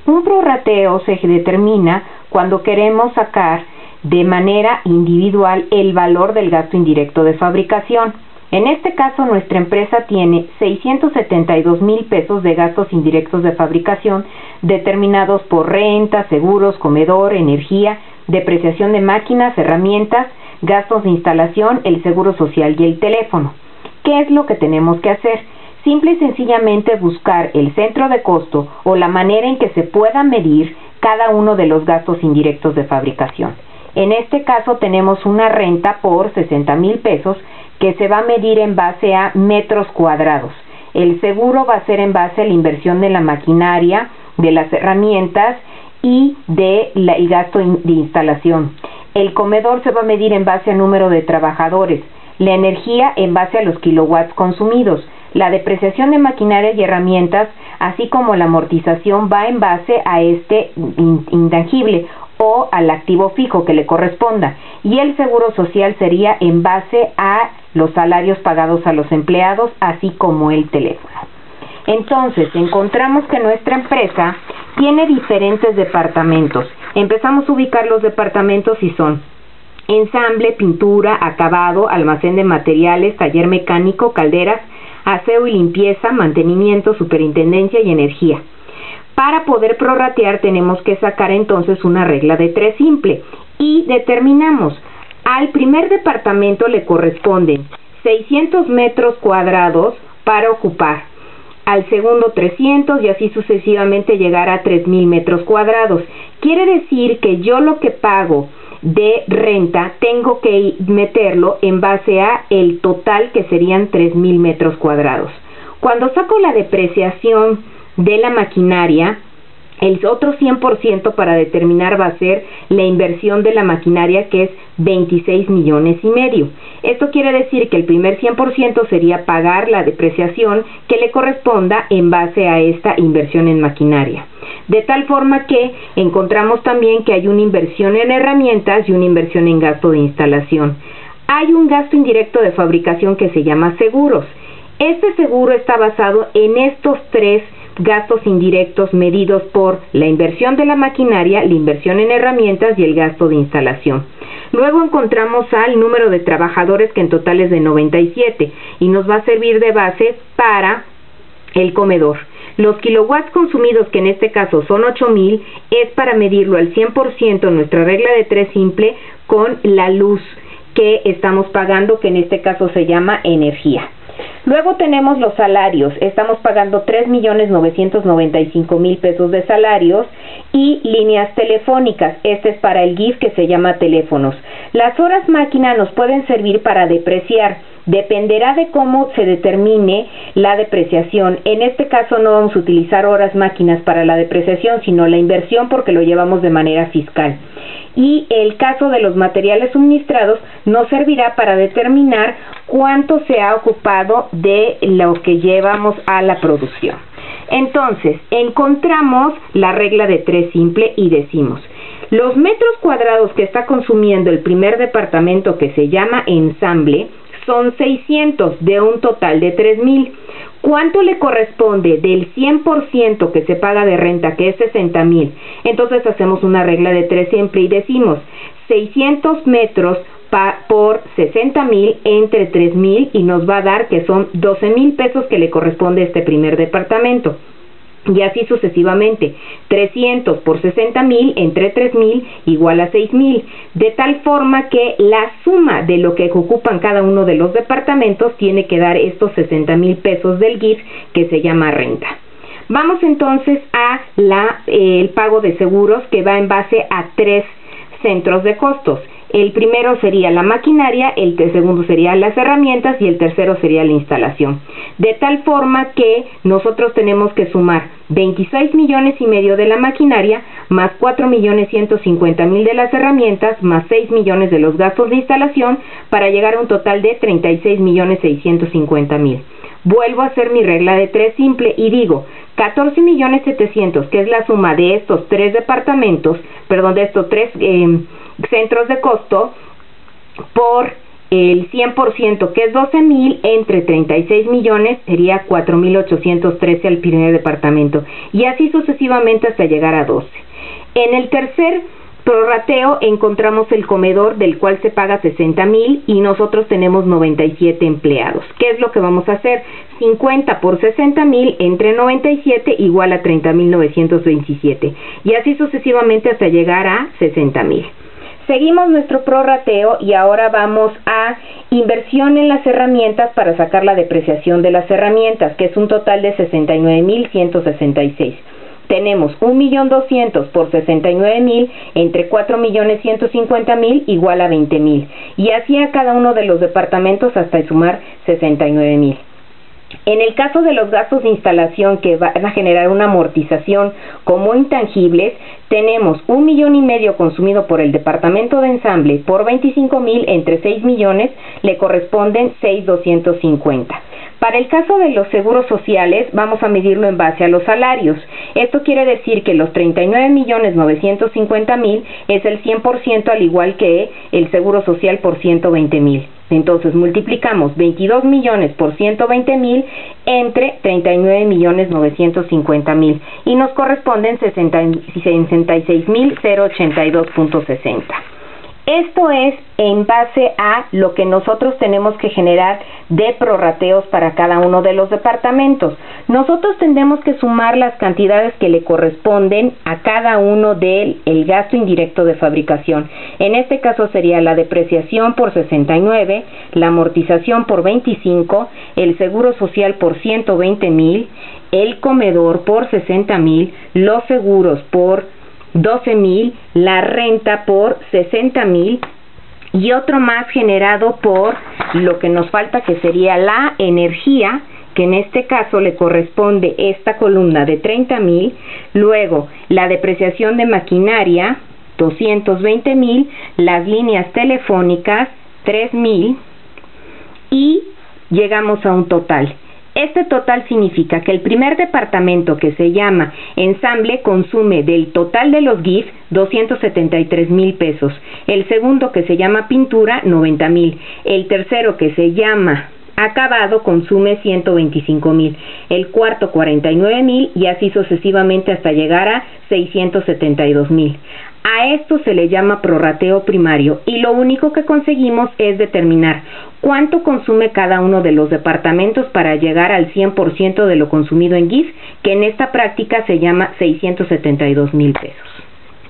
Un prorrateo se determina cuando queremos sacar de manera individual el valor del gasto indirecto de fabricación. En este caso, nuestra empresa tiene 672,000 pesos de gastos indirectos de fabricación determinados por renta, seguros, comedor, energía, depreciación de máquinas, herramientas, gastos de instalación, el seguro social y el teléfono. ¿Qué es lo que tenemos que hacer? Simple y sencillamente buscar el centro de costo o la manera en que se pueda medir cada uno de los gastos indirectos de fabricación. En este caso tenemos una renta por 60,000 pesos que se va a medir en base a metros cuadrados. El seguro va a ser en base a la inversión de la maquinaria, de las herramientas y el gasto de instalación. El comedor se va a medir en base a número de trabajadores. La energía en base a los kilowatts consumidos. La depreciación de maquinaria y herramientas, así como la amortización, va en base a este intangible o al activo fijo que le corresponda. Y el seguro social sería en base a los salarios pagados a los empleados, así como el teléfono. Entonces, encontramos que nuestra empresa tiene diferentes departamentos. Empezamos a ubicar los departamentos y son ensamble, pintura, acabado, almacén de materiales, taller mecánico, calderas, aseo y limpieza, mantenimiento, superintendencia y energía. Para poder prorratear tenemos que sacar entonces una regla de 3 simple y determinamos al primer departamento le corresponden 600 metros cuadrados para ocupar, al segundo 300 y así sucesivamente llegar a 3,000 metros cuadrados. Quiere decir que yo lo que pago de renta tengo que meterlo en base a el total que serían 3,000 metros cuadrados. Cuando saco la depreciación de la maquinaria, el otro 100% para determinar va a ser la inversión de la maquinaria, que es 26,5 millones. Esto quiere decir que el primer 100% sería pagar la depreciación que le corresponda en base a esta inversión en maquinaria. De tal forma que encontramos también que hay una inversión en herramientas y una inversión en gasto de instalación. Hay un gasto indirecto de fabricación que se llama seguros. Este seguro está basado en estos 3 gastos indirectos medidos por la inversión de la maquinaria, la inversión en herramientas y el gasto de instalación. Luego encontramos al número de trabajadores, que en total es de 97 y nos va a servir de base para el comedor. Los kilowatts consumidos, que en este caso son 8,000, es para medirlo al 100% nuestra regla de 3 simple con la luz que estamos pagando, que en este caso se llama energía. Luego tenemos los salarios. Estamos pagando 3,995,000 pesos de salarios y líneas telefónicas. Este es para el GIF, que se llama teléfonos. Las horas máquina nos pueden servir para depreciar. Dependerá de cómo se determine la depreciación. En este caso no vamos a utilizar horas máquinas para la depreciación, sino la inversión, porque lo llevamos de manera fiscal. Y el caso de los materiales suministrados nos servirá para determinar cuánto se ha ocupado de lo que llevamos a la producción. Entonces, encontramos la regla de 3 simple y decimos: los metros cuadrados que está consumiendo el primer departamento, que se llama ensamble, son 600 de un total de 3,000. ¿Cuánto le corresponde del 100% que se paga de renta, que es 60,000? Entonces hacemos una regla de 3 simple y decimos 600 metros por 60,000 entre 3,000 y nos va a dar que son 12,000 pesos que le corresponde a este primer departamento. Y así sucesivamente, 300 por 60,000 entre 3,000 igual a 6,000, de tal forma que la suma de lo que ocupan cada uno de los departamentos tiene que dar estos 60,000 pesos del GIF, que se llama renta. Vamos entonces a el pago de seguros, que va en base a 3 centros de costos. El primero sería la maquinaria, el segundo sería las herramientas y el tercero sería la instalación. De tal forma que nosotros tenemos que sumar 26,5 millones de la maquinaria, más 4,150,000 de las herramientas, más 6 millones de los gastos de instalación, para llegar a un total de 36,650,000. Vuelvo a hacer mi regla de 3 simple y digo 14,700,000, que es la suma de estos 3 departamentos, de estos 3 centros de costo, por el 100%, que es 12,000, entre 36 millones sería 4,813 al primer departamento, y así sucesivamente hasta llegar a 12. En el tercer prorrateo encontramos el comedor, del cual se paga 60,000 y nosotros tenemos 97 empleados. ¿Qué es lo que vamos a hacer? 50 por 60,000 entre 97 igual a 30,927, y así sucesivamente hasta llegar a 60,000. Seguimos nuestro prorrateo y ahora vamos a inversión en las herramientas para sacar la depreciación de las herramientas, que es un total de 69,166. Tenemos 1,200,000 por 69,000 entre 4,150,000 igual a 20,000, y así a cada uno de los departamentos hasta sumar 69,000. En el caso de los gastos de instalación que van a generar una amortización como intangibles, tenemos 1,5 millones consumido por el departamento de ensamble por 25,000 entre 6 millones, le corresponden 6,250. Para el caso de los seguros sociales, vamos a medirlo en base a los salarios. Esto quiere decir que los 39,950,000 es el 100%, al igual que el seguro social por 120,000. Entonces multiplicamos 22 millones por 120,000 entre 39,950,000 y nos corresponden 66,082.60. Esto es en base a lo que nosotros tenemos que generar de prorrateos para cada uno de los departamentos. Nosotros tendremos que sumar las cantidades que le corresponden a cada uno del gasto indirecto de fabricación. En este caso sería la depreciación por 69, la amortización por 25, el seguro social por 120,000, el comedor por 60,000, los seguros por 12,000, la renta por 60,000 y otro más generado por lo que nos falta, que sería la energía, que en este caso le corresponde esta columna de 30,000, luego la depreciación de maquinaria 220,000, las líneas telefónicas 3,000 y llegamos a un total. Este total significa que el primer departamento, que se llama ensamble, consume del total de los GIF 273,000 pesos. El segundo, que se llama pintura, 90,000. El tercero, que se llama acabado, consume 125,000. El cuarto, 49,000 y así sucesivamente hasta llegar a 672,000. A esto se le llama prorrateo primario y lo único que conseguimos es determinar cuánto consume cada uno de los departamentos para llegar al 100% de lo consumido en GIF, que en esta práctica se llama 672,000 pesos.